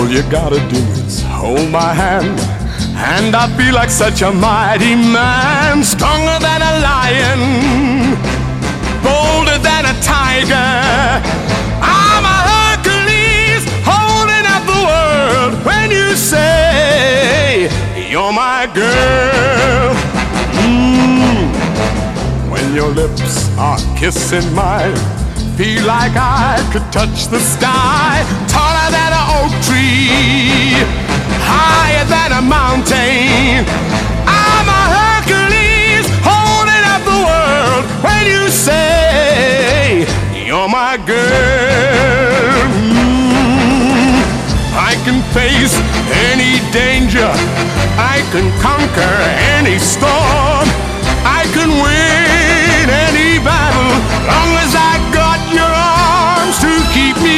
All you gotta do is hold my hand, and I feel like such a mighty man, stronger than a lion, bolder than a tiger. I'm a Hercules holding up the world when you say you're my girl. When your lips are kissing mine, feel like I could touch the sky. Taller than an oak tree, higher than a mountain. I'm a Hercules holding up the world when you say you're my girl. I can face any danger, I can conquer any storm, I can win any battle, long as I got your arms to keep me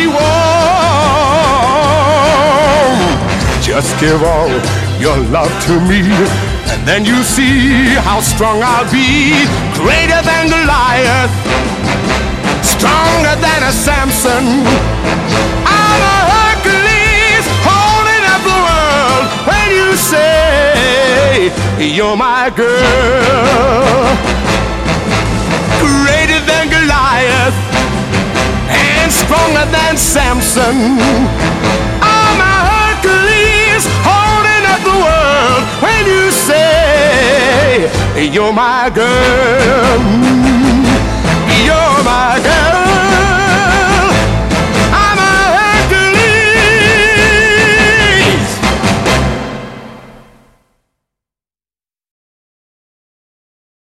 warm. Just give all your love to me, and then you see how strong I'll be. Greater than Goliath, stronger than a Samson. I'm a Hercules holding up the world when you say you're my girl. Greater than Goliath and stronger than Samson. I'm a Hercules holding up the world when you say you're my girl. You're my girl.